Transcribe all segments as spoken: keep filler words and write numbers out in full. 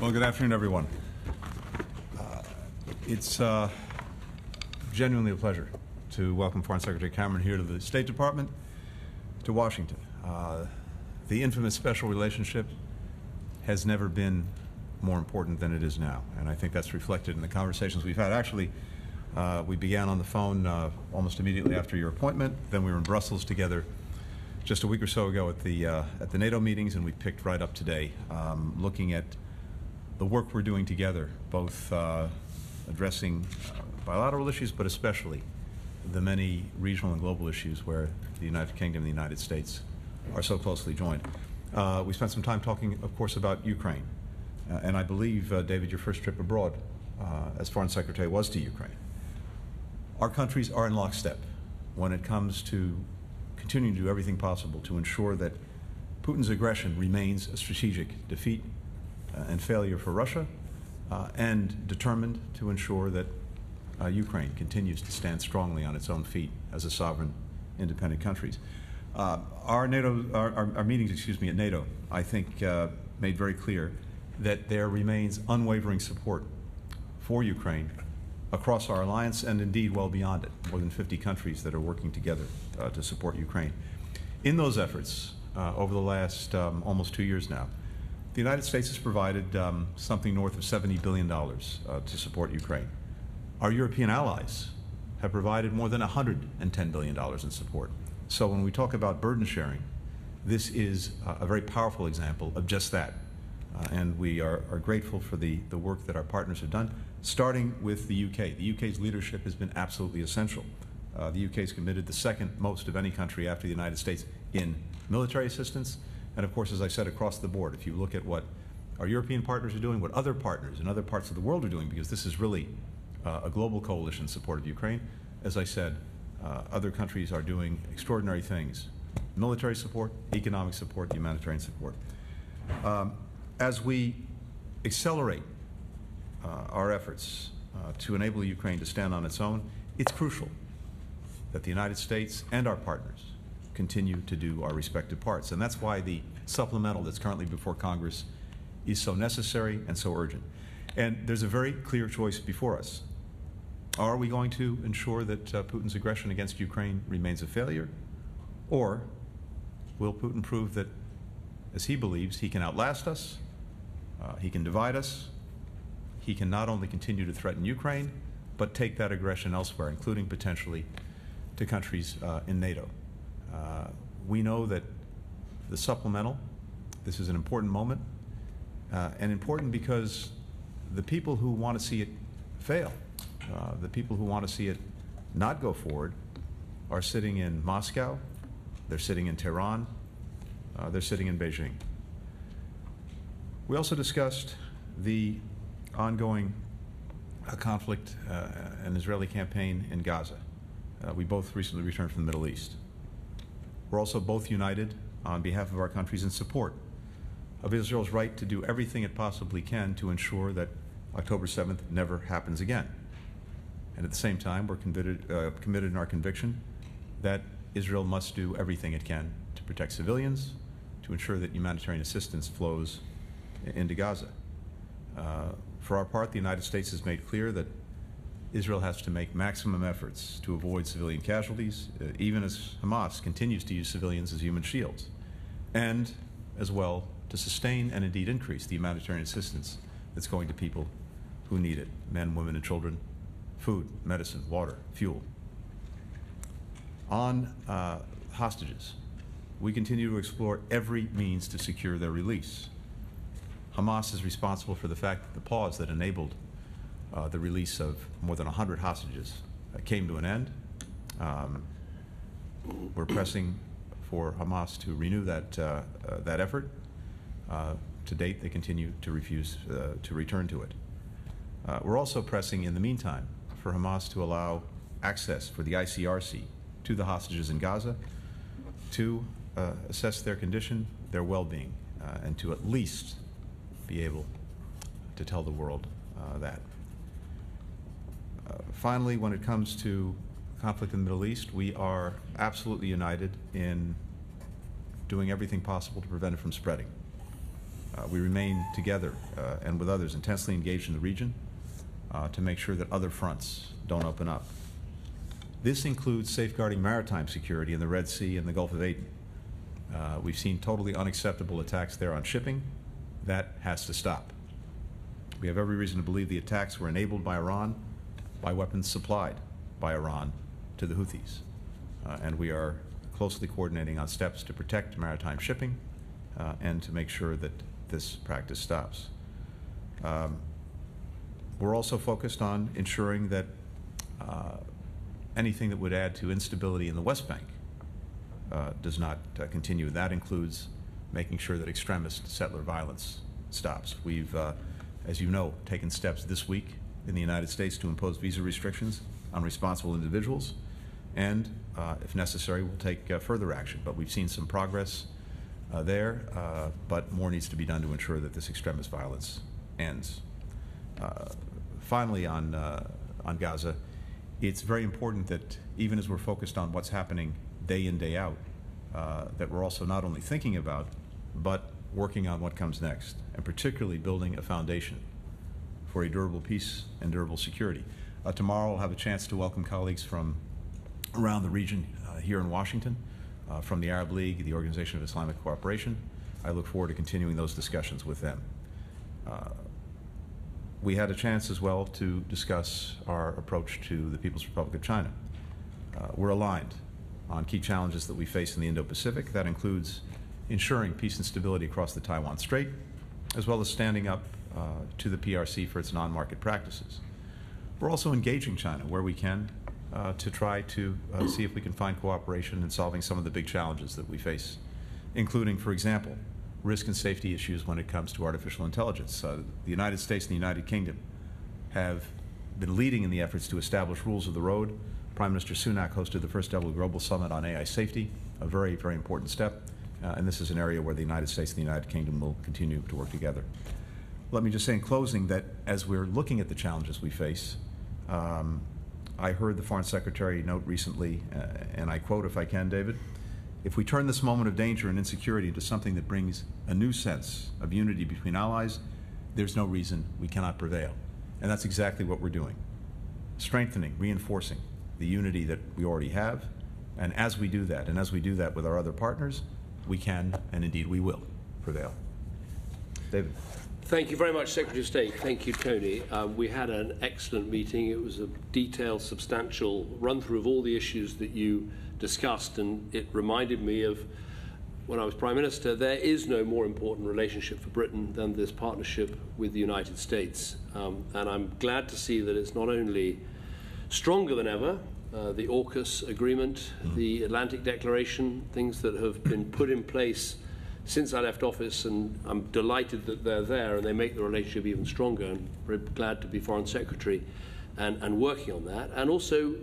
Well, good afternoon, everyone. Uh, it's uh, genuinely a pleasure to welcome Foreign Secretary Cameron here to the State Department, to Washington. Uh, the infamous special relationship has never been more important than it is now, and I think that's reflected in the conversations we've had. Actually, uh, we began on the phone uh, almost immediately after your appointment. Then we were in Brussels together just a week or so ago at the uh, at the NATO meetings, and we picked right up today, um, looking at the work we're doing together, both uh, addressing uh, bilateral issues, but especially the many regional and global issues where the United Kingdom and the United States are so closely joined. Uh, we spent some time talking, of course, about Ukraine. Uh, and I believe, uh, David, your first trip abroad uh, as Foreign Secretary was to Ukraine. Our countries are in lockstep when it comes to continuing to do everything possible to ensure that Putin's aggression remains a strategic defeat uh, and failure for Russia, uh, and determined to ensure that uh, Ukraine continues to stand strongly on its own feet as a sovereign, independent country. Uh, our NATO, our, our, our meetings, excuse me, at NATO, I think, uh, made very clear that there remains unwavering support for Ukraine across our alliance, and indeed well beyond it. More than fifty countries that are working together uh, to support Ukraine. In those efforts, uh, over the last um, almost two years now, the United States has provided um, something north of seventy billion dollars uh, to support Ukraine. Our European allies have provided more than one hundred ten billion dollars in support. So when we talk about burden sharing, this is uh, a very powerful example of just that. Uh, and we are, are grateful for the, the work that our partners have done, starting with the U K. The U K's leadership has been absolutely essential. Uh, the U K has committed the second most of any country after the United States in military assistance. And of course, as I said, across the board, if you look at what our European partners are doing, what other partners in other parts of the world are doing, because this is really uh, a global coalition in support of Ukraine, as I said, uh, other countries are doing extraordinary things. Military support, economic support, humanitarian support. Um, as we accelerate uh, our efforts uh, to enable Ukraine to stand on its own, it's crucial that the United States and our partners continue to do our respective parts. And that's why the supplemental that's currently before Congress is so necessary and so urgent. And there's a very clear choice before us. Are we going to ensure that uh, Putin's aggression against Ukraine remains a failure? Or will Putin prove that, as he believes, he can outlast us, uh, he can divide us, he can not only continue to threaten Ukraine, but take that aggression elsewhere, including potentially to countries uh, in NATO. Uh, we know that the supplemental, this is an important moment, uh, and important because the people who want to see it fail, uh, the people who want to see it not go forward, are sitting in Moscow, they're sitting in Tehran, uh, they're sitting in Beijing. We also discussed the ongoing uh, conflict, uh, an Israeli campaign in Gaza. Uh, we both recently returned from the Middle East. We're also both united on behalf of our countries in support of Israel's right to do everything it possibly can to ensure that October seventh never happens again. And at the same time, we're committed, uh, committed in our conviction that Israel must do everything it can to protect civilians, to ensure that humanitarian assistance flows into Gaza. Uh, for our part, the United States has made clear that Israel has to make maximum efforts to avoid civilian casualties, uh, even as Hamas continues to use civilians as human shields, and as well to sustain and indeed increase the humanitarian assistance that's going to people who need it, men, women, and children, food, medicine, water, fuel. On uh, hostages, we continue to explore every means to secure their release. Hamas is responsible for the fact that the pause that enabled Uh, the release of more than one hundred hostages uh, came to an end. Um, we're pressing for Hamas to renew that, uh, uh, that effort. Uh, to date, they continue to refuse uh, to return to it. Uh, we're also pressing, in the meantime, for Hamas to allow access for the I C R C to the hostages in Gaza to uh, assess their condition, their well-being, uh, and to at least be able to tell the world uh, that. Uh, finally, when it comes to conflict in the Middle East, we are absolutely united in doing everything possible to prevent it from spreading. Uh, we remain together uh, and with others intensely engaged in the region uh, to make sure that other fronts don't open up. This includes safeguarding maritime security in the Red Sea and the Gulf of Aden. Uh, we've seen totally unacceptable attacks there on shipping. That has to stop. We have every reason to believe the attacks were enabled by Iran, by weapons supplied by Iran to the Houthis. Uh, and we are closely coordinating on steps to protect maritime shipping uh, and to make sure that this practice stops. Um, we're also focused on ensuring that uh, anything that would add to instability in the West Bank uh, does not uh, continue. That includes making sure that extremist settler violence stops. We've, uh, as you know, taken steps this week in the United States to impose visa restrictions on responsible individuals, and uh, if necessary, we'll take uh, further action. But we've seen some progress uh, there, uh, but more needs to be done to ensure that this extremist violence ends. Uh, finally, on, uh, on Gaza, it's very important that even as we're focused on what's happening day in, day out, uh, that we're also not only thinking about, but working on what comes next, and particularly building a foundation for a durable peace and durable security. Uh, tomorrow I'll have a chance to welcome colleagues from around the region uh, here in Washington, uh, from the Arab League, the Organization of Islamic Cooperation. I look forward to continuing those discussions with them. Uh, we had a chance as well to discuss our approach to the People's Republic of China. Uh, we're aligned on key challenges that we face in the Indo-Pacific. That includes ensuring peace and stability across the Taiwan Strait, as well as standing up uh, to the P R C for its non-market practices. We're also engaging China where we can uh, to try to uh, see if we can find cooperation in solving some of the big challenges that we face, including, for example, risk and safety issues when it comes to artificial intelligence. Uh, the United States and the United Kingdom have been leading in the efforts to establish rules of the road. Prime Minister Sunak hosted the first ever global summit on A I safety, a very, very important step. Uh, and this is an area where the United States and the United Kingdom will continue to work together. Let me just say in closing that as we're looking at the challenges we face, um, I heard the Foreign Secretary note recently, uh, and I quote if I can, David, "If we turn this moment of danger and insecurity into something that brings a new sense of unity between allies, there's no reason we cannot prevail." And that's exactly what we're doing, strengthening, reinforcing the unity that we already have. And as we do that, and as we do that with our other partners, we can, and indeed we will, prevail. David. Thank you very much, Secretary of State. Thank you, Tony. Um, we had an excellent meeting. It was a detailed, substantial run-through of all the issues that you discussed, and it reminded me of when I was Prime Minister. There is no more important relationship for Britain than this partnership with the United States. Um, and I'm glad to see that it's not only stronger than ever, uh, the AUKUS agreement, the Atlantic Declaration, things that have been put in place since I left office, and I'm delighted that they're there and they make the relationship even stronger, and very glad to be Foreign Secretary and, and working on that. And also,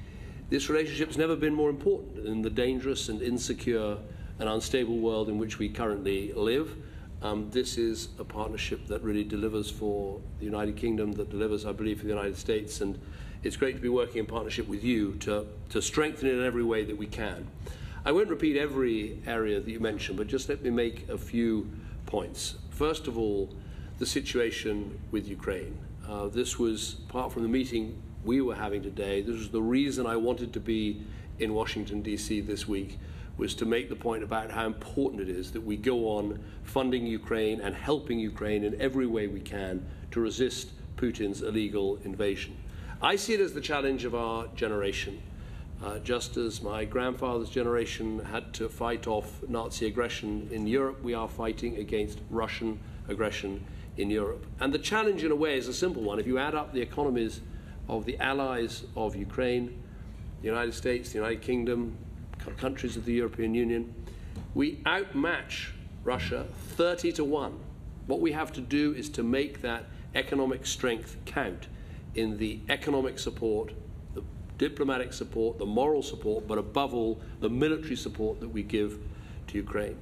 this relationship has never been more important in the dangerous and insecure and unstable world in which we currently live. Um, this is a partnership that really delivers for the United Kingdom, that delivers, I believe, for the United States, and it's great to be working in partnership with you to, to strengthen it in every way that we can. I won't repeat every area that you mentioned, but just let me make a few points. First of all, the situation with Ukraine. Uh, this was, apart from the meeting we were having today, this was the reason I wanted to be in Washington, D C this week, was to make the point about how important it is that we go on funding Ukraine and helping Ukraine in every way we can to resist Putin's illegal invasion. I see it as the challenge of our generation. Uh, just as my grandfather's generation had to fight off Nazi aggression in Europe, we are fighting against Russian aggression in Europe. And the challenge, in a way, is a simple one. If you add up the economies of the allies of Ukraine, the United States, the United Kingdom, countries of the European Union, we outmatch Russia thirty to one. What we have to do is to make that economic strength count in the economic support, the diplomatic support, the moral support, but above all, the military support that we give to Ukraine.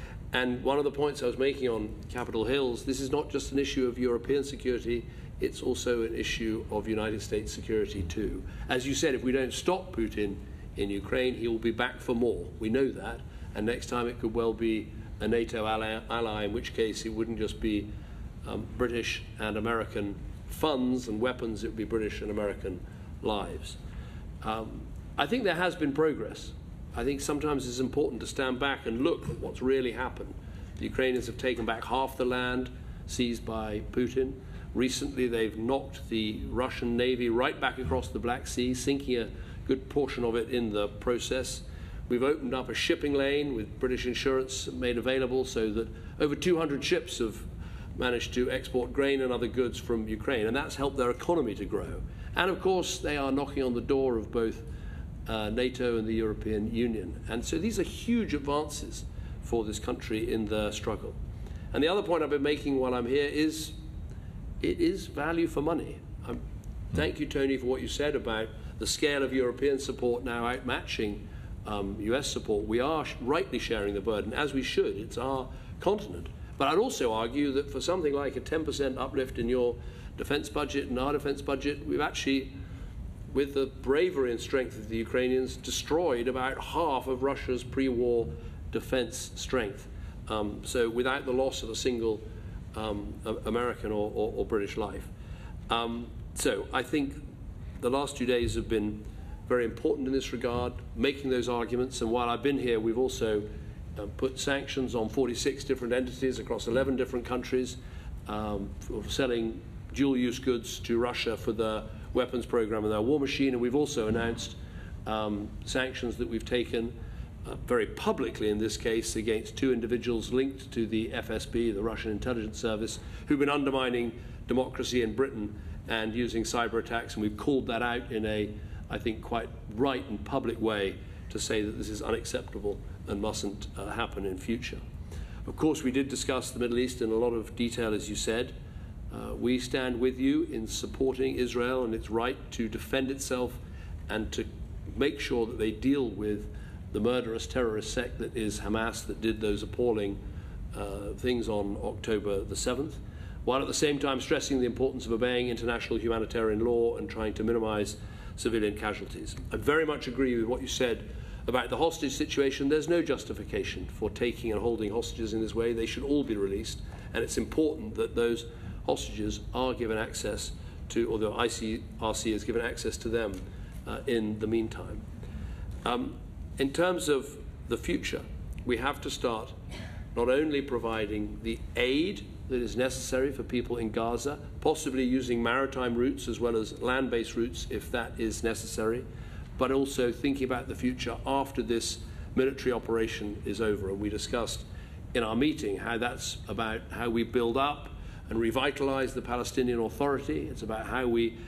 And one of the points I was making on Capitol Hills, this is not just an issue of European security, it's also an issue of United States security too. As you said, if we don't stop Putin in Ukraine, he will be back for more. We know that, and next time it could well be a NATO ally, ally, in which case it wouldn't just be um, British and American funds and weapons, it would be British and American lives. Um, I think there has been progress. I think sometimes it's important to stand back and look at what's really happened. The Ukrainians have taken back half the land seized by Putin. Recently, they've knocked the Russian Navy right back across the Black Sea, sinking a good portion of it in the process. We've opened up a shipping lane with British insurance made available so that over two hundred ships have managed to export grain and other goods from Ukraine, and that's helped their economy to grow. And of course, they are knocking on the door of both uh, NATO and the European Union. And so these are huge advances for this country in the struggle. And the other point I've been making while I'm here is it is value for money. Um, thank you, Tony, for what you said about the scale of European support now outmatching um, U S support. We are sh rightly sharing the burden, as we should. It's our continent. But I'd also argue that for something like a ten percent uplift in your defense budget and our defense budget, we've actually, with the bravery and strength of the Ukrainians, destroyed about half of Russia's pre-war defense strength. Um, so without the loss of a single um, American or, or, or British life. Um, so I think the last two days have been very important in this regard, making those arguments. And while I've been here, we've also uh, put sanctions on forty-six different entities across eleven different countries um, for selling dual-use goods to Russia for the weapons program and their war machine. And we've also announced um, sanctions that we've taken uh, very publicly in this case against two individuals linked to the F S B, the Russian intelligence service, who've been undermining democracy in Britain and using cyber attacks. And we've called that out in a, I think, quite right and public way to say that this is unacceptable and mustn't uh, happen in future. Of course, we did discuss the Middle East in a lot of detail, as you said. Uh, we stand with you in supporting Israel and its right to defend itself and to make sure that they deal with the murderous terrorist sect that is Hamas, that did those appalling uh, things on October the seventh, while at the same time stressing the importance of obeying international humanitarian law and trying to minimize civilian casualties. I very much agree with what you said about the hostage situation. There's no justification for taking and holding hostages in this way. They should all be released, and it's important that those hostages are given access to, or the I C R C is given access to them uh, in the meantime. Um, in terms of the future, we have to start not only providing the aid that is necessary for people in Gaza, possibly using maritime routes as well as land-based routes if that is necessary, but also thinking about the future after this military operation is over. And we discussed in our meeting how that's about how we build up and revitalize the Palestinian Authority. It's about how we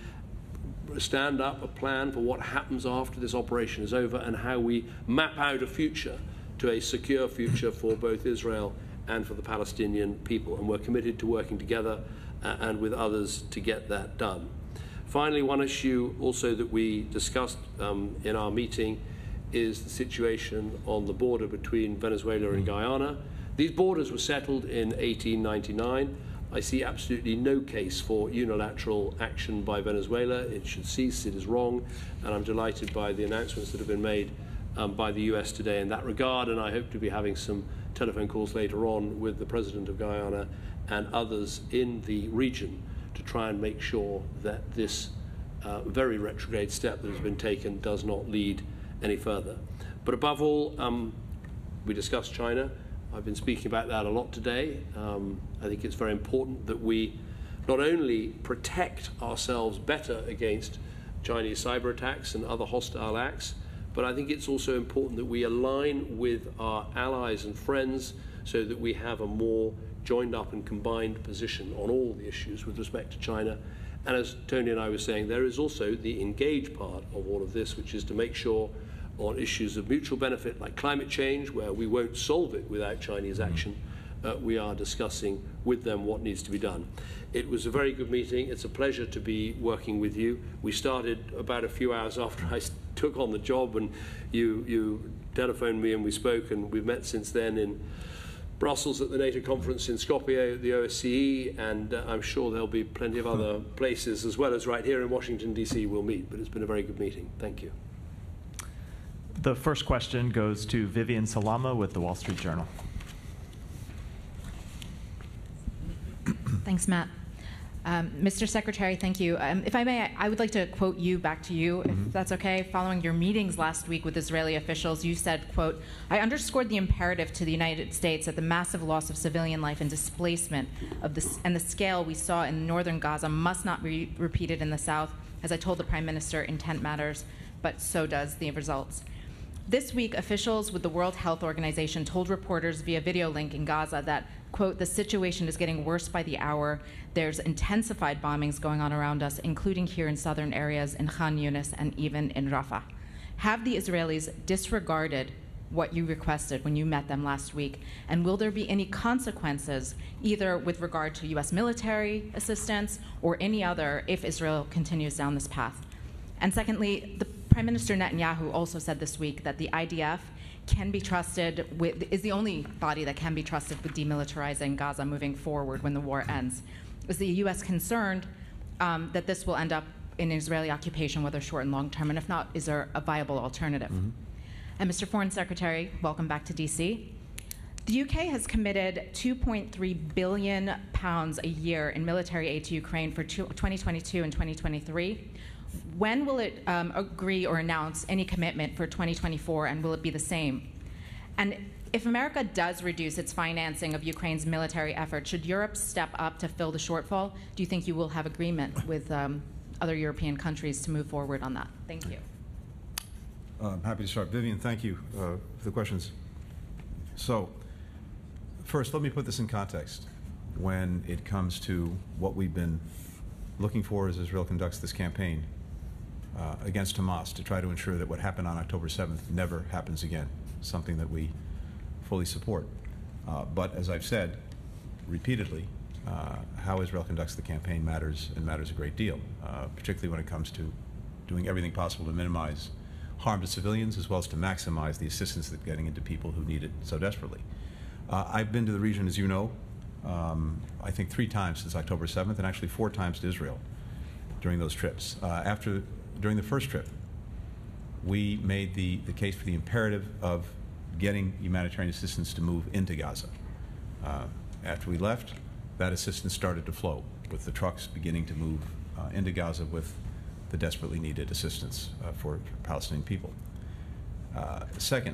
stand up a plan for what happens after this operation is over and how we map out a future to a secure future for both Israel and for the Palestinian people. And we're committed to working together uh, and with others to get that done. Finally, one issue also that we discussed um, in our meeting is the situation on the border between Venezuela and Guyana. These borders were settled in eighteen ninety-nine. I see absolutely no case for unilateral action by Venezuela. It should cease. It is wrong. And I'm delighted by the announcements that have been made um, by the U S today in that regard. And I hope to be having some telephone calls later on with the President of Guyana and others in the region to try and make sure that this uh, very retrograde step that has been taken does not lead any further. But above all, um, we discussed China. I've been speaking about that a lot today. Um, I think it's very important that we not only protect ourselves better against Chinese cyber attacks and other hostile acts, but I think it's also important that we align with our allies and friends so that we have a more joined up and combined position on all the issues with respect to China. And as Tony and I were saying, there is also the engage part of all of this, which is to make sure on issues of mutual benefit like climate change, where we won't solve it without Chinese action, uh, we are discussing with them what needs to be done. It was a very good meeting. It's a pleasure to be working with you. We started about a few hours after I took on the job, and you, you telephoned me and we spoke, and we've met since then in Brussels at the NATO conference, in Skopje at the O S C E, and uh, I'm sure there'll be plenty of other places as well as right here in Washington, D C we'll meet. But it's been a very good meeting. Thank you. The first question goes to Vivian Salama with the Wall Street Journal. Thanks, Matt. Um, Mister Secretary, thank you. Um, if I may, I, I would like to quote you back to you, if Mm-hmm. that's okay. Following your meetings last week with Israeli officials, you said, quote, I underscored the imperative to the United States that the massive loss of civilian life and displacement of this, and the scale we saw in northern Gaza must not be repeated in the south. As I told the Prime Minister, intent matters, but so does the results. This week, officials with the World Health Organization told reporters via video link in Gaza that, quote, the situation is getting worse by the hour. There's intensified bombings going on around us, including here in southern areas in Khan Yunis and even in Rafah. Have the Israelis disregarded what you requested when you met them last week? And will there be any consequences, either with regard to U S military assistance or any other, if Israel continues down this path? And secondly, the Prime Minister Netanyahu also said this week that the I D F can be trusted with, is the only body that can be trusted with demilitarizing Gaza moving forward when the war ends. Is the U S concerned um, that this will end up in Israeli occupation, whether short and long term? And if not, is there a viable alternative? Mm-hmm. And Mister Foreign Secretary, welcome back to D C. The U K has committed two point three billion pounds a year in military aid to Ukraine for twenty twenty-two and twenty twenty-three. When will it um, agree or announce any commitment for twenty twenty-four, and will it be the same? And if America does reduce its financing of Ukraine's military effort, should Europe step up to fill the shortfall? Do you think you will have agreement with um, other European countries to move forward on that? Thank you. Uh, I'm happy to start. Vivian, thank you uh, for the questions. So, first, let me put this in context when it comes to what we've been looking for as Israel conducts this campaign uh, against Hamas to try to ensure that what happened on October seventh never happens again, something that we fully support. Uh, but as I've said repeatedly, uh, how Israel conducts the campaign matters, and matters a great deal, uh, particularly when it comes to doing everything possible to minimize harm to civilians as well as to maximize the assistance that's getting into people who need it so desperately. Uh, I've been to the region, as you know, um, I think three times since October seventh, and actually four times to Israel during those trips. Uh, after, during the first trip, we made the, the case for the imperative of getting humanitarian assistance to move into Gaza. Uh, after we left, that assistance started to flow, with the trucks beginning to move uh, into Gaza with the desperately needed assistance uh, for, for Palestinian people. Uh, second,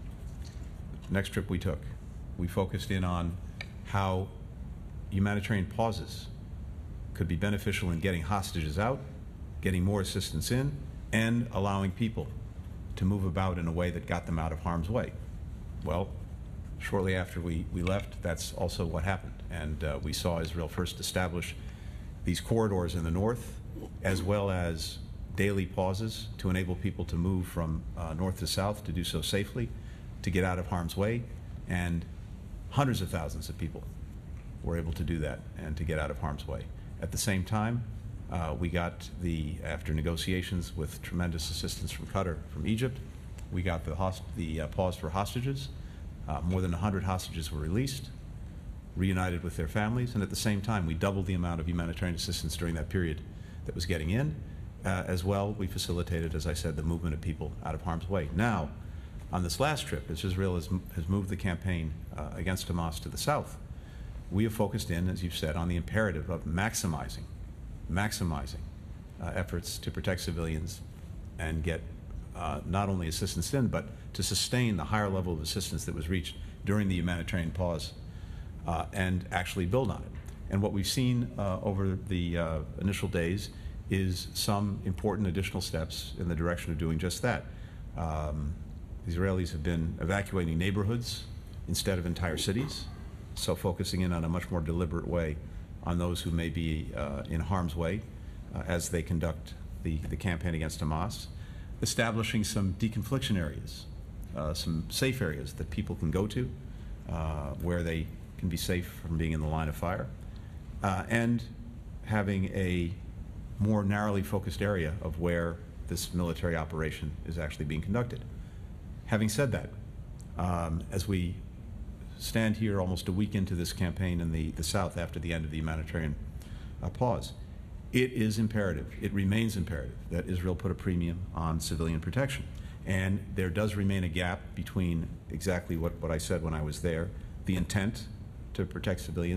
next trip we took, we focused in on how humanitarian pauses could be beneficial in getting hostages out, getting more assistance in, and allowing people to move about in a way that got them out of harm's way. Well, shortly after we, we left, that's also what happened. And uh, we saw Israel first establish these corridors in the north, as well as daily pauses to enable people to move from uh, north to south, to do so safely, to get out of harm's way. And hundreds of thousands of people were able to do that and to get out of harm's way. At the same time, uh, we got the, after negotiations with tremendous assistance from Qatar, from Egypt, we got the, host, the uh, pause for hostages. Uh, more than one hundred hostages were released, reunited with their families, and at the same time, we doubled the amount of humanitarian assistance during that period that was getting in. Uh, as well, we facilitated, as I said, the movement of people out of harm's way. Now, on this last trip, as Israel has, has moved the campaign uh, against Hamas to the south, we have focused in, as you've said, on the imperative of maximizing, maximizing uh, efforts to protect civilians and get uh, not only assistance in, but to sustain the higher level of assistance that was reached during the humanitarian pause uh, and actually build on it. And what we've seen uh, over the uh, initial days is some important additional steps in the direction of doing just that. Um, the Israelis have been evacuating neighborhoods instead of entire cities, so focusing in on a much more deliberate way on those who may be uh, in harm's way uh, as they conduct the, the campaign against Hamas, establishing some deconfliction areas, uh, some safe areas that people can go to uh, where they can be safe from being in the line of fire, uh, and having a more narrowly focused area of where this military operation is actually being conducted. Having said that, um, as we stand here almost a week into this campaign in the, the South after the end of the humanitarian uh, pause, it is imperative, it remains imperative that Israel put a premium on civilian protection. And there does remain a gap between exactly what, what I said when I was there, the intent to protect civilians,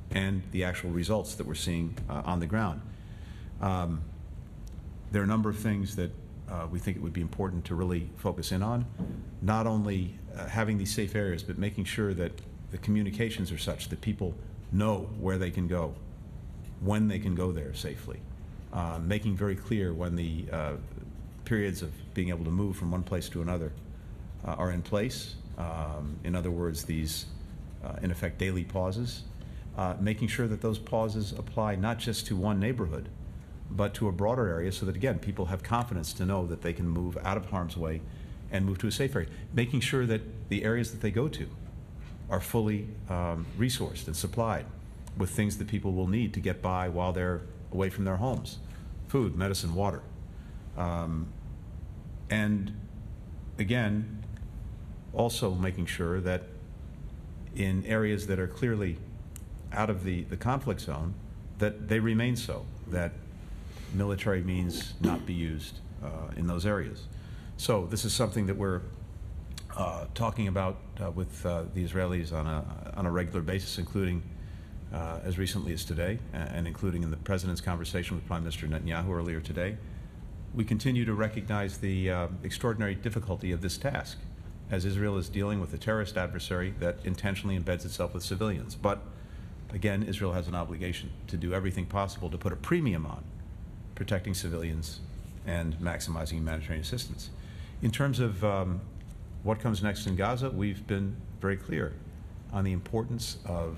and the actual results that we're seeing uh, on the ground. Um, there are a number of things that uh, we think it would be important to really focus in on, not only uh, having these safe areas, but making sure that the communications are such that people know where they can go, when they can go there safely, uh, making very clear when the uh, periods of being able to move from one place to another uh, are in place. Um, in other words, these, uh, in effect, daily pauses, uh, making sure that those pauses apply not just to one neighborhood, but to a broader area so that, again, people have confidence to know that they can move out of harm's way and move to a safe area. Making sure that the areas that they go to are fully um, resourced and supplied with things that people will need to get by while they're away from their homes: food, medicine, water. Um, and again, also making sure that in areas that are clearly out of the, the conflict zone, that they remain so, that military means not be used uh, in those areas. So this is something that we're uh, talking about uh, with uh, the Israelis on a, on a regular basis, including uh, as recently as today, and including in the President's conversation with Prime Minister Netanyahu earlier today. We continue to recognize the uh, extraordinary difficulty of this task, as Israel is dealing with a terrorist adversary that intentionally embeds itself with civilians. But again, Israel has an obligation to do everything possible to put a premium on protecting civilians and maximizing humanitarian assistance. In terms of um, what comes next in Gaza, we've been very clear on the importance of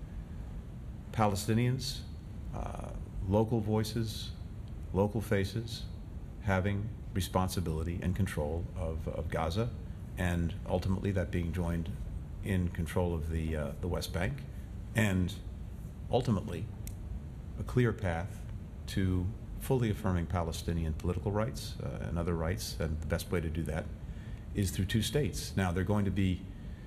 Palestinians, uh, local voices, local faces, having responsibility and control of, of Gaza, and ultimately that being joined in control of the, uh, the West Bank, and ultimately a clear path to fully affirming Palestinian political rights uh, and other rights, and the best way to do that is through two states. Now, they're going to be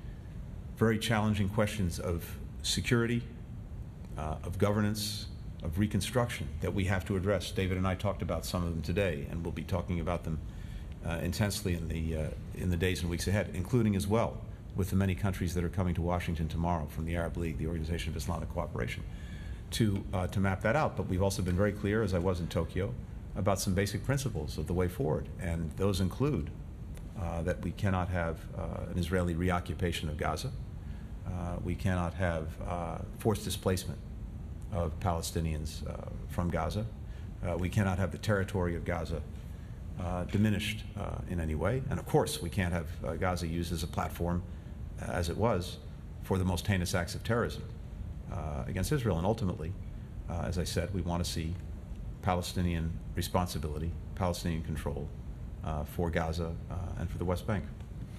very challenging questions of security, uh, of governance, of reconstruction that we have to address. David and I talked about some of them today, and we'll be talking about them uh, intensely in the, uh, in the days and weeks ahead, including as well with the many countries that are coming to Washington tomorrow from the Arab League, the Organization of Islamic Cooperation, to, uh, to map that out. But we've also been very clear, as I was in Tokyo, about some basic principles of the way forward, and those include uh, that we cannot have uh, an Israeli reoccupation of Gaza. Uh, we cannot have uh, forced displacement of Palestinians uh, from Gaza. Uh, we cannot have the territory of Gaza uh, diminished uh, in any way. And of course, we can't have uh, Gaza used as a platform, uh, as it was, for the most heinous acts of terrorism uh, against Israel. And ultimately, uh, as I said, we want to see Palestinian responsibility, Palestinian control uh, for Gaza uh, and for the West Bank.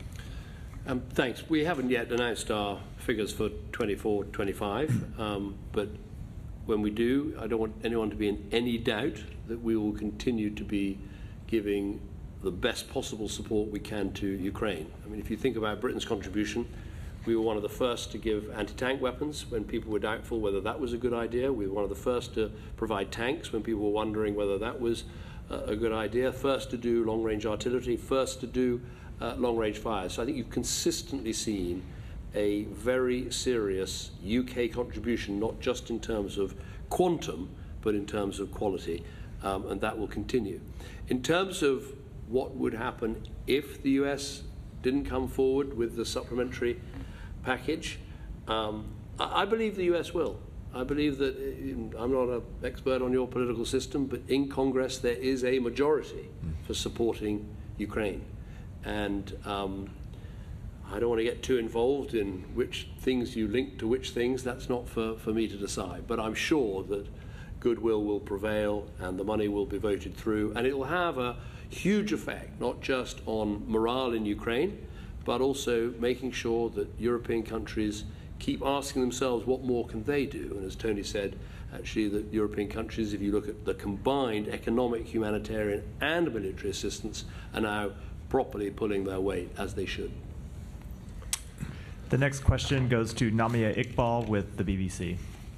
Um, thanks. We haven't yet announced our figures for twenty-four twenty-five, um, but when we do, I don't want anyone to be in any doubt that we will continue to be giving the best possible support we can to Ukraine. I mean, if you think about Britain's contribution, we were one of the first to give anti-tank weapons when people were doubtful whether that was a good idea. We were one of the first to provide tanks when people were wondering whether that was uh, a good idea. First to do long-range artillery, first to do uh, long-range fires. So I think you've consistently seen a very serious U K contribution, not just in terms of quantum, but in terms of quality, um, and that will continue. In terms of what would happen if the U S didn't come forward with the supplementary package, um, I, I believe the U S will. I believe that, uh, I'm not an expert on your political system, but in Congress there is a majority for supporting Ukraine. And um, I don't want to get too involved in which things you link to which things. That's not for, for me to decide. But I'm sure that goodwill will prevail and the money will be voted through. And it will have a huge effect, not just on morale in Ukraine, but also making sure that European countries keep asking themselves what more can they do. And as Tony said, actually, the European countries, if you look at the combined economic, humanitarian and military assistance, are now properly pulling their weight, as they should. The next question goes to Namia Iqbal with the B B C.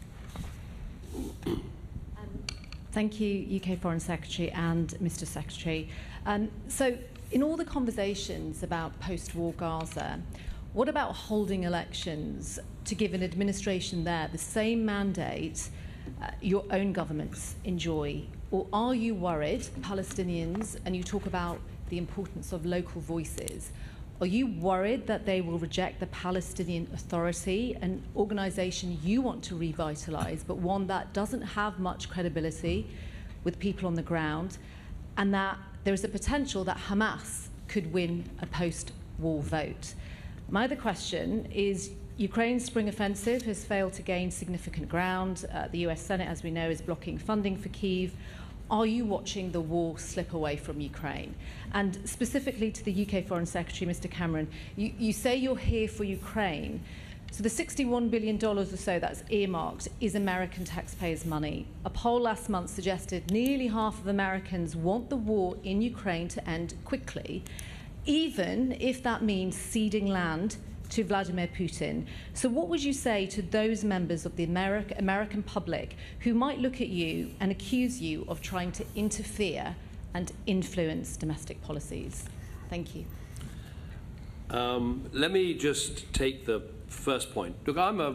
Um, thank you, U K Foreign Secretary and Mister Secretary. Um, so, in all the conversations about post-war Gaza, What about holding elections to give an administration there the same mandate uh, your own governments enjoy? Or are you worried, Palestinians, and you talk about the importance of local voices, are you worried that they will reject the Palestinian Authority, an organisation you want to revitalise, but one that doesn't have much credibility with people on the ground, and that there is a potential that Hamas could win a post-war vote? My other question is, Ukraine's spring offensive has failed to gain significant ground. Uh, the U S Senate, as we know, is blocking funding for Kyiv. Are you watching the war slip away from Ukraine? And specifically to the U K Foreign Secretary, Mister Cameron, you, you say you're here for Ukraine. So the sixty-one billion dollars or so that's earmarked is American taxpayers' money. A poll last month suggested nearly half of Americans want the war in Ukraine to end quickly, even if that means ceding land to Vladimir Putin. So what would you say to those members of the Ameri- American public who might look at you and accuse you of trying to interfere and influence domestic policies? Thank you. Um, let me just take the first point. Look, I'm a, a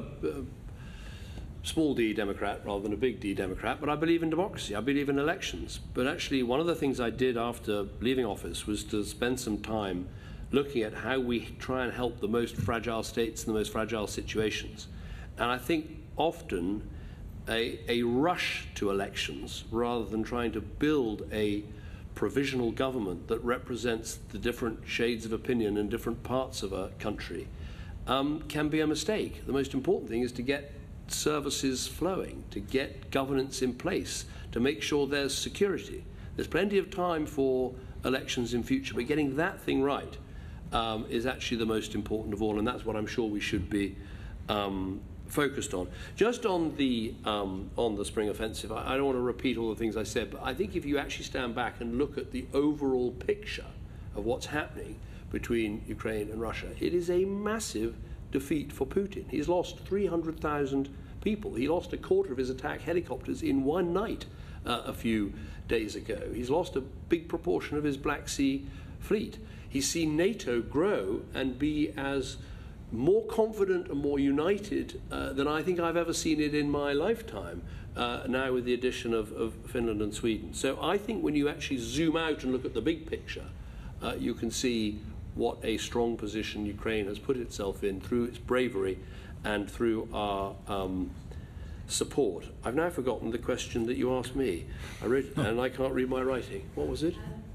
small d Democrat rather than a big D Democrat, but I believe in democracy. I believe in elections. But actually, one of the things I did after leaving office was to spend some time looking at how we try and help the most fragile states in the most fragile situations. And I think often a, a rush to elections rather than trying to build a provisional government that represents the different shades of opinion in different parts of a country um, can be a mistake. The most important thing is to get services flowing, to get governance in place, to make sure there's security. There's plenty of time for elections in future, but getting that thing right Um, is actually the most important of all, and that's what I'm sure we should be um, focused on. Just on the um, on the spring offensive, I, I don't want to repeat all the things I said, but I think if you actually stand back and look at the overall picture of what's happening between Ukraine and Russia, it is a massive defeat for Putin. He's lost three hundred thousand people. He lost a quarter of his attack helicopters in one night uh, a few days ago. He's lost a big proportion of his Black Sea fleet. He's seen NATO grow and be as more confident and more united uh, than I think I've ever seen it in my lifetime, uh, now with the addition of, of Finland and Sweden. So I think when you actually zoom out and look at the big picture, uh, you can see what a strong position Ukraine has put itself in through its bravery and through our um, support. I've now forgotten the question that you asked me, I read, and I can't read my writing. What was it?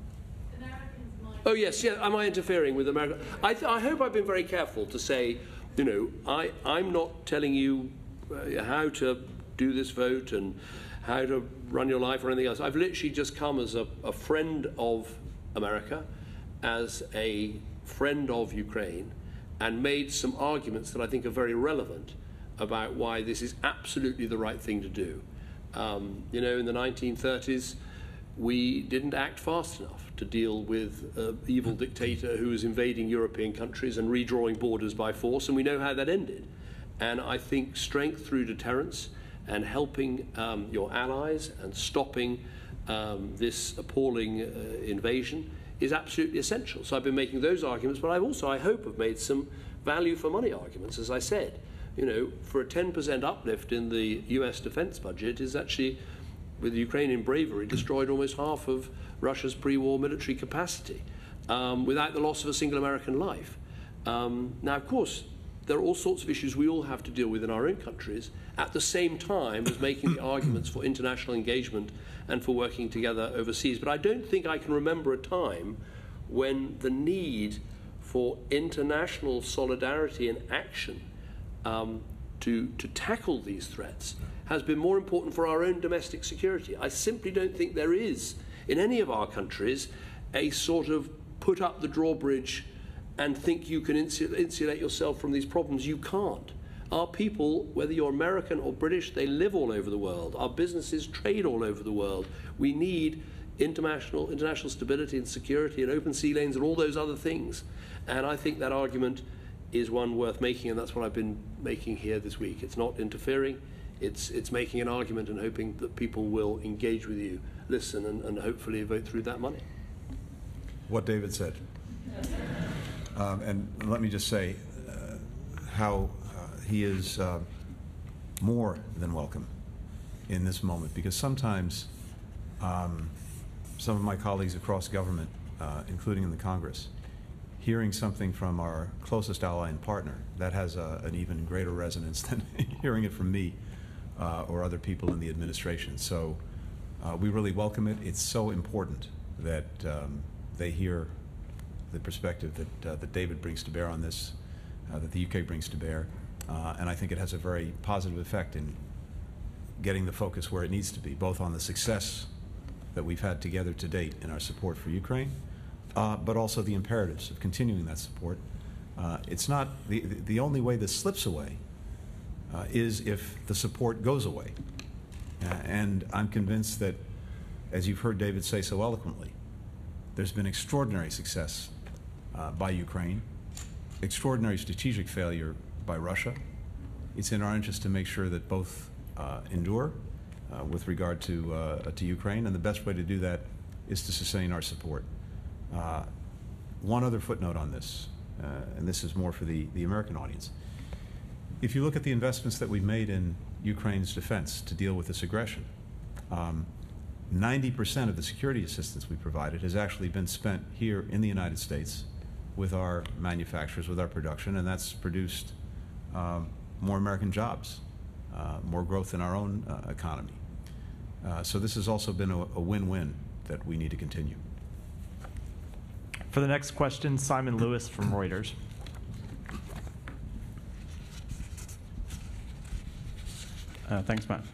Oh, yes, yeah, am I interfering with America? I, th- I hope I've been very careful to say, you know, I, I'm not telling you uh, how to do this vote and how to run your life or anything else. I've literally just come as a, a friend of America, as a friend of Ukraine, and made some arguments that I think are very relevant about why this is absolutely the right thing to do. Um, you know, in the nineteen thirties, we didn't act fast enough to deal with an evil dictator who was invading European countries and redrawing borders by force, and we know how that ended. And I think strength through deterrence and helping um, your allies and stopping um, this appalling uh, invasion is absolutely essential. So I've been making those arguments, but I've also, I hope, have made some value for money arguments, as I said. You know, for a ten percent uplift in the U S defense budget is actually, with Ukrainian bravery, destroyed almost half of Russia's pre-war military capacity um, without the loss of a single American life. Um, now, of course, there are all sorts of issues we all have to deal with in our own countries at the same time as making the arguments for international engagement and for working together overseas. But I don't think I can remember a time when the need for international solidarity and action um, to, to tackle these threats has been more important for our own domestic security. I simply don't think there is, in any of our countries, a sort of put up the drawbridge and think you can insul- insulate yourself from these problems. You can't. Our people, whether you're American or British, they live all over the world. Our businesses trade all over the world. We need international, international stability and security and open sea lanes and all those other things. And I think that argument is one worth making, and that's what I've been making here this week. It's not interfering. It's, it's making an argument and hoping that people will engage with you, listen, and, and hopefully vote through that money. What David said. Um, and let me just say, uh, how uh, he is uh, more than welcome in this moment, because sometimes um, some of my colleagues across government, uh, including in the Congress, hearing something from our closest ally and partner, that has a, an even greater resonance than hearing it from me uh, or other people in the administration. So uh, we really welcome it. It's so important that um, they hear the perspective that, uh, that David brings to bear on this, uh, that the U K brings to bear. Uh, and I think it has a very positive effect in getting the focus where it needs to be, both on the success that we've had together to date in our support for Ukraine, uh, but also the imperatives of continuing that support. Uh, it's not, the, the only way this slips away uh, is if the support goes away. Uh, and I'm convinced that, as you've heard David say so eloquently, there's been extraordinary success uh, by Ukraine, extraordinary strategic failure by Russia. It's in our interest to make sure that both uh, endure uh, with regard to, uh, to Ukraine, and the best way to do that is to sustain our support. Uh, one other footnote on this, uh, and this is more for the, the American audience. If you look at the investments that we've made in Ukraine's defense to deal with this aggression, um, ninety percent of the security assistance we provided has actually been spent here in the United States with our manufacturers, with our production, and that's produced um, more American jobs, uh, more growth in our own uh, economy. Uh, so this has also been a, a win-win that we need to continue. For the next question, Simon Lewis from Reuters. Uh, thanks, Matt.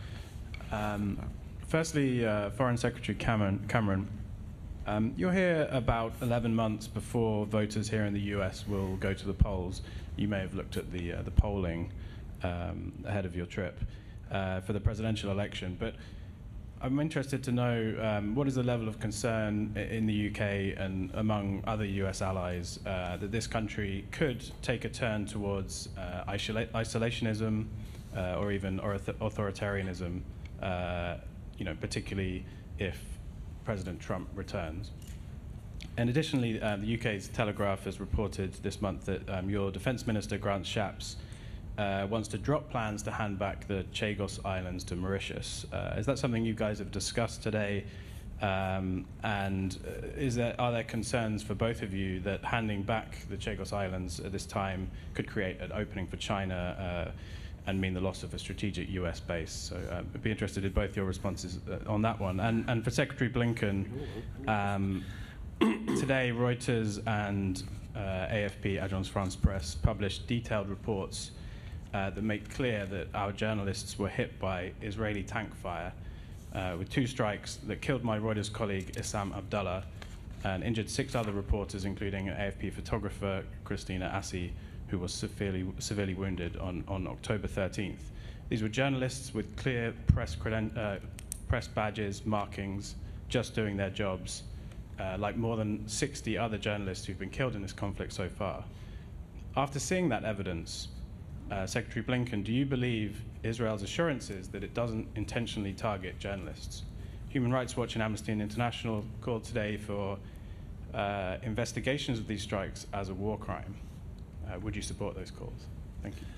Um, firstly, uh, Foreign Secretary Cameron, Cameron um, you're here about eleven months before voters here in the U S will go to the polls. You may have looked at the, uh, the polling um, ahead of your trip uh, for the presidential election, but I'm interested to know um, what is the level of concern in the U K and among other U S allies uh, that this country could take a turn towards uh, isola isolationism uh, or even or authoritarianism, uh, you know, particularly if President Trump returns. And additionally, uh, the U K's Telegraph has reported this month that um, your Defence Minister, Grant Shapps, Uh, wants to drop plans to hand back the Chagos Islands to Mauritius. Uh, is that something you guys have discussed today? Um, and uh, is there, are there concerns for both of you that handing back the Chagos Islands at this time could create an opening for China uh, and mean the loss of a strategic U S base? So uh, I'd be interested in both your responses uh, on that one. And, and for Secretary Blinken, um, today Reuters and uh, A F P, Agence France Presse, published detailed reports Uh, that make clear that our journalists were hit by Israeli tank fire uh, with two strikes that killed my Reuters colleague Issam Abdullah and injured six other reporters, including an A F P photographer, Christina Assi, who was severely, severely wounded on, on October thirteenth. These were journalists with clear press, creden uh, press badges, markings, just doing their jobs, uh, like more than sixty other journalists who've been killed in this conflict so far. After seeing that evidence, Uh, Secretary Blinken, do you believe Israel's assurances that it doesn't intentionally target journalists? Human Rights Watch and Amnesty International called today for uh, investigations of these strikes as a war crime. Uh, would you support those calls? Thank you.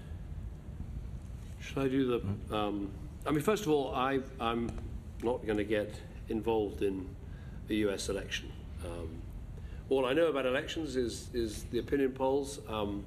Should I do the... Um, I mean, first of all, I, I'm not going to get involved in the U S election. Um, all I know about elections is, is the opinion polls. Um,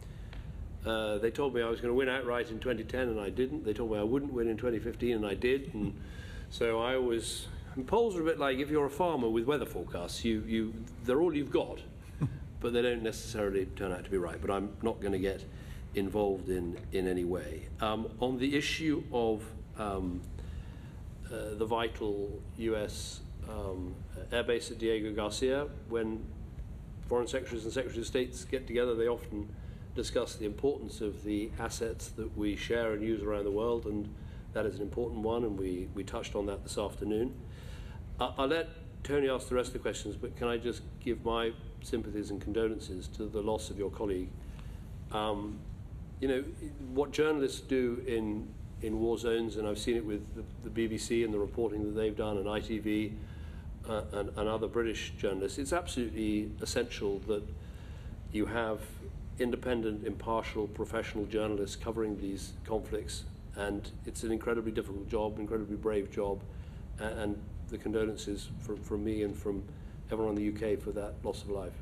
Uh, they told me I was going to win outright in twenty ten, and I didn't. They told me I wouldn't win in twenty fifteen, and I did. And so I always... And polls are a bit like if you're a farmer with weather forecasts. You, you, they're all you've got, but they don't necessarily turn out to be right. But I'm not going to get involved in, in any way. Um, on the issue of um, uh, the vital U S um, airbase at Diego Garcia, when foreign secretaries and secretaries of states get together, they often discuss the importance of the assets that we share and use around the world, and that is an important one, and we, we touched on that this afternoon. Uh, I'll let Tony ask the rest of the questions, but can I just give my sympathies and condolences to the loss of your colleague. Um, you know, what journalists do in, in war zones, and I've seen it with the, the B B C and the reporting that they've done, and I T V uh, and, and other British journalists, it's absolutely essential that you have independent, impartial, professional journalists covering these conflicts, and it's an incredibly difficult job, incredibly brave job, and, and the condolences from, from me and from everyone in the U K for that loss of life.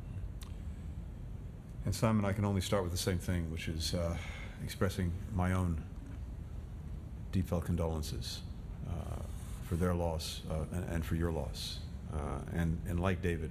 And Simon, I can only start with the same thing, which is uh, expressing my own deep felt condolences uh, for their loss uh, and, and for your loss. Uh, and, and like David,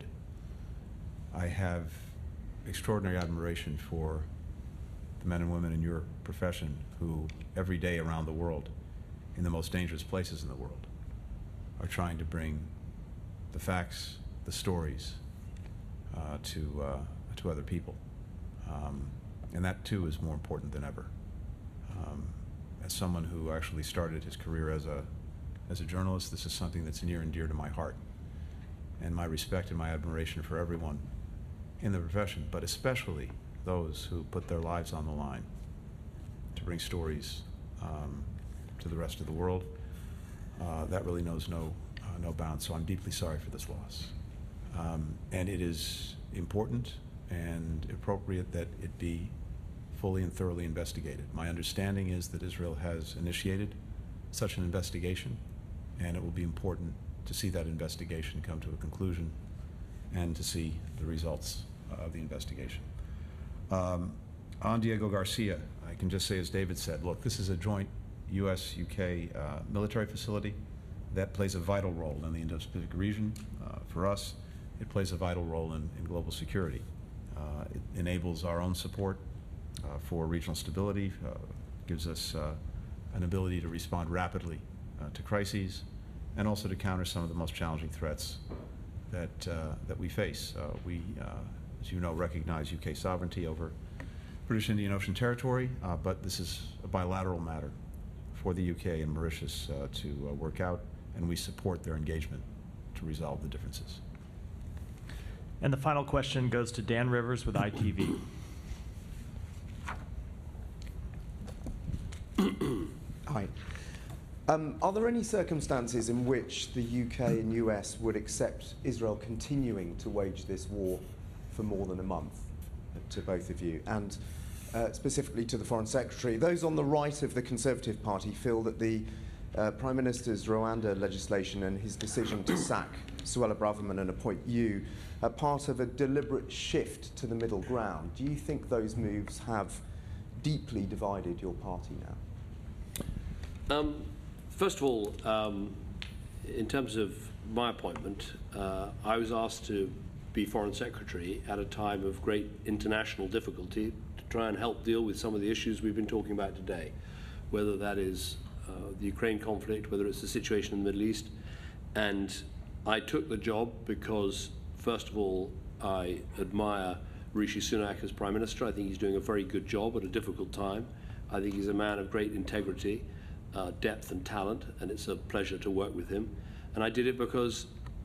I have extraordinary admiration for the men and women in your profession who every day around the world, in the most dangerous places in the world, are trying to bring the facts, the stories uh, to, uh, to other people. Um, and that too is more important than ever. Um, as someone who actually started his career as a, as a journalist, this is something that's near and dear to my heart. And my respect and my admiration for everyone in the profession, but especially those who put their lives on the line to bring stories um, to the rest of the world, uh, that really knows no, uh, no bounds. So I'm deeply sorry for this loss. Um, and it is important and appropriate that it be fully and thoroughly investigated. My understanding is that Israel has initiated such an investigation, and it will be important to see that investigation come to a conclusion and to see the results of the investigation. Um, on Diego Garcia, I can just say, as David said, look, this is a joint U S U K uh, military facility that plays a vital role in the Indo-Pacific region. Uh, for us, it plays a vital role in, in global security. Uh, it enables our own support uh, for regional stability, uh, gives us uh, an ability to respond rapidly uh, to crises, and also to counter some of the most challenging threats that, uh, that we face. Uh, we, uh, as you know, recognize U K sovereignty over British Indian Ocean territory, uh, but this is a bilateral matter for the U K and Mauritius uh, to uh, work out, and we support their engagement to resolve the differences. And the final question goes to Dan Rivers with I T V. Hi. Um, are there any circumstances in which the U K and U S would accept Israel continuing to wage this war for more than a month, to both of you? And uh, specifically to the Foreign Secretary, those on the right of the Conservative Party feel that the uh, Prime Minister's Rwanda legislation and his decision to sack Suella Braverman and appoint you are part of a deliberate shift to the middle ground. Do you think those moves have deeply divided your party now? Um, first of all, um, in terms of my appointment, uh, I was asked to be Foreign Secretary at a time of great international difficulty to try and help deal with some of the issues we've been talking about today, whether that is uh, the Ukraine conflict, whether it's the situation in the Middle East. And I took the job because, first of all, I admire Rishi Sunak as Prime Minister. I think he's doing a very good job at a difficult time. I think he's a man of great integrity, uh, depth and talent, and it's a pleasure to work with him. And I did it because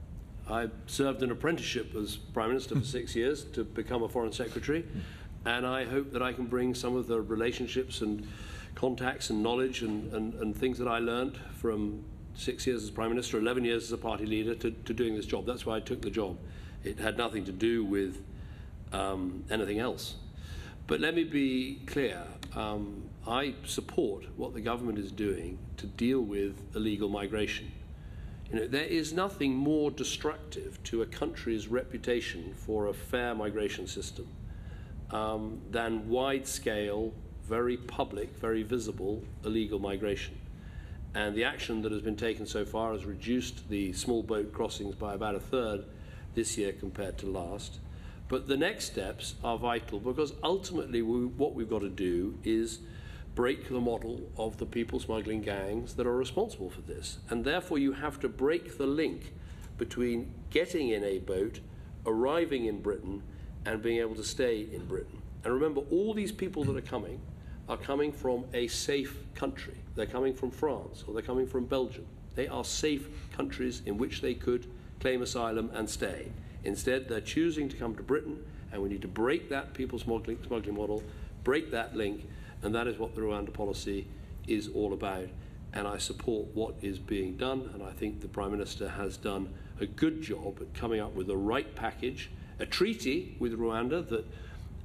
I served an apprenticeship as Prime Minister for six years to become a Foreign Secretary, and I hope that I can bring some of the relationships and contacts and knowledge and, and, and things that I learned from six years as Prime Minister, eleven years as a party leader, to, to doing this job. That's why I took the job. It had nothing to do with um, anything else. But let me be clear. Um, I support what the government is doing to deal with illegal migration. You know, there is nothing more destructive to a country's reputation for a fair migration system um, than wide-scale, very public, very visible illegal migration. And the action that has been taken so far has reduced the small boat crossings by about a third this year compared to last. But the next steps are vital, because ultimately we, what we've got to do is break the model of the people smuggling gangs that are responsible for this. And therefore you have to break the link between getting in a boat, arriving in Britain, and being able to stay in Britain. And remember, all these people that are coming are coming from a safe country. They're coming from France, or they're coming from Belgium. They are safe countries in which they could claim asylum and stay. Instead, they're choosing to come to Britain, and we need to break that people smuggling, smuggling model, break that link, and that is what the Rwanda policy is all about. And I support what is being done, and I think the Prime Minister has done a good job at coming up with the right package, a treaty with Rwanda that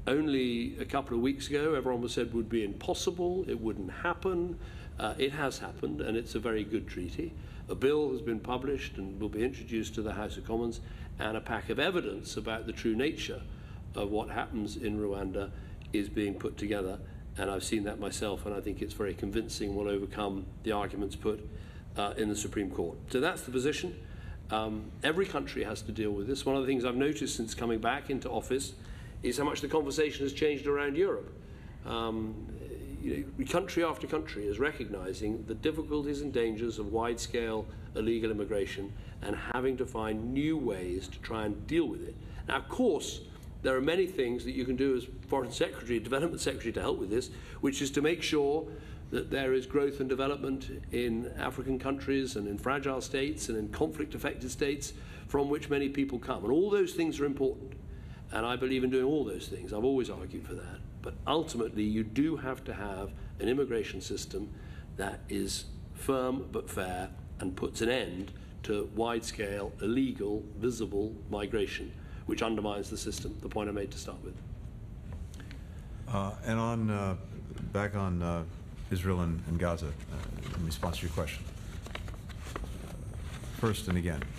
only a couple of weeks ago, everyone was said would be impossible, it wouldn't happen. Uh, it has happened, and it's a very good treaty. A bill has been published and will be introduced to the House of Commons, and a pack of evidence about the true nature of what happens in Rwanda is being put together. And I've seen that myself, and I think it's very convincing, will overcome the arguments put uh, in the Supreme Court. So that's the position. Um, every country has to deal with this. One of the things I've noticed since coming back into office is how much the conversation has changed around Europe. Um, you know, country after country is recognizing the difficulties and dangers of wide-scale illegal immigration and having to find new ways to try and deal with it. Now, of course, there are many things that you can do as Foreign Secretary, Development Secretary to help with this, which is to make sure that there is growth and development in African countries and in fragile states and in conflict-affected states from which many people come. And all those things are important. And I believe in doing all those things. I've always argued for that. But ultimately, you do have to have an immigration system that is firm but fair and puts an end to wide-scale, illegal, visible migration, which undermines the system, the point I made to start with. Uh, and on, uh, back on uh, Israel and, and Gaza, uh, in response to your question. Uh, first and again,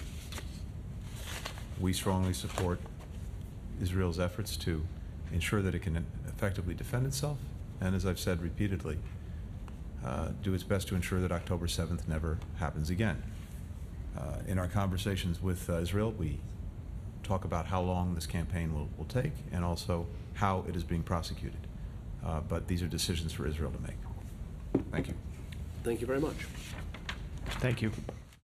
we strongly support Israel's efforts to ensure that it can effectively defend itself, and as I've said repeatedly, uh, do its best to ensure that October seventh never happens again. Uh, in our conversations with uh, Israel, we talk about how long this campaign will, will take and also how it is being prosecuted. Uh, but these are decisions for Israel to make. Thank you. Thank you very much. Thank you.